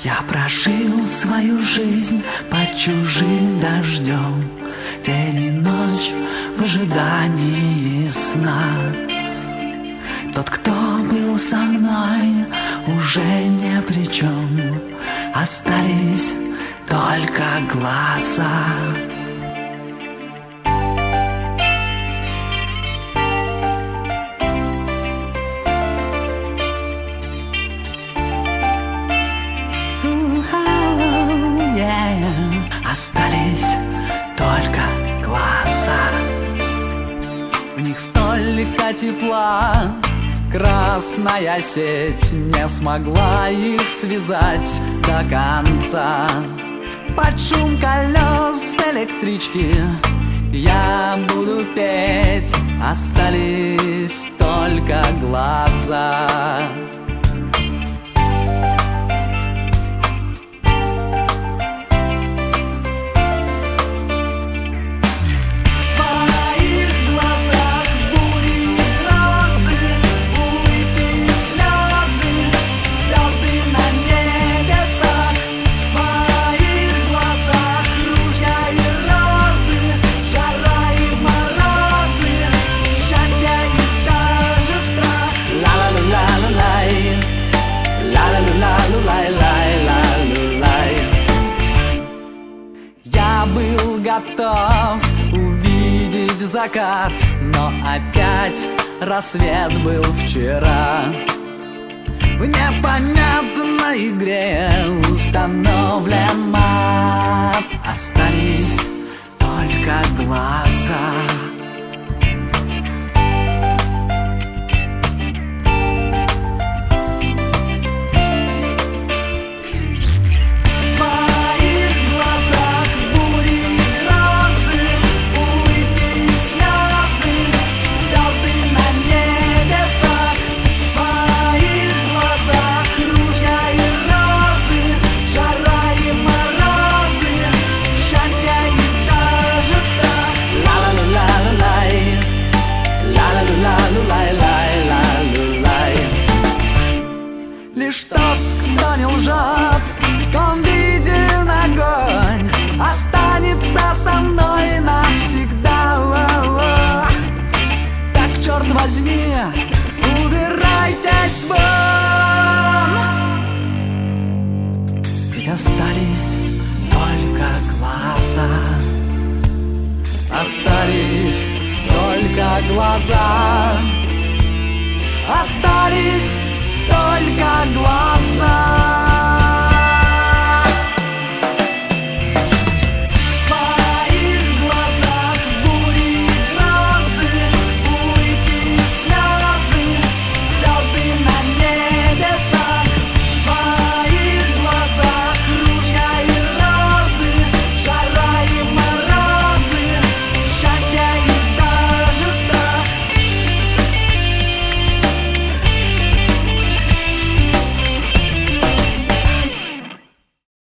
Я прожил свою жизнь под чужим дождем, день и ночь в ожидании сна. Тот, кто был со мной, уже ни при чем, остались только глаза. Остались только глаза. В них столько тепла, красная сеть не смогла их связать до конца. Под шум колес электрички я буду петь, остались только глаза. Я был готов увидеть закат, но опять рассвет был вчера. В непонятной игре установлен мат, остались только глаза. Лишь тот, кто не лжет, он виден огонь.